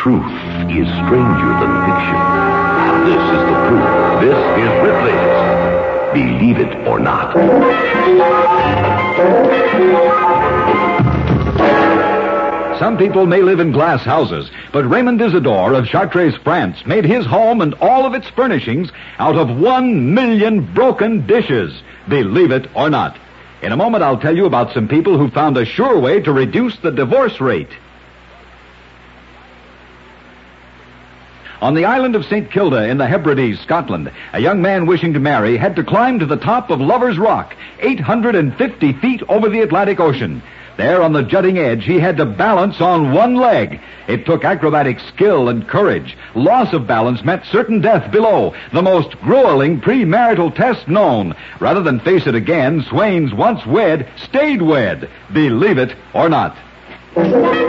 truth is stranger than fiction. And this is the proof. This is Ripley's Believe It or Not. Some people may live in glass houses, but Raymond Isidore of Chartres, France, made his home and all of its furnishings out of 1 million broken dishes. Believe it or not. In a moment, I'll tell you about some people who found a sure way to reduce the divorce rate. On the island of St. Kilda in the Hebrides, Scotland, a young man wishing to marry had to climb to the top of Lover's Rock, 850 feet over the Atlantic Ocean. There on the jutting edge, he had to balance on one leg. It took acrobatic skill and courage. Loss of balance meant certain death below, the most grueling premarital test known. Rather than face it again, Swains, once wed, stayed wed. Believe it or not.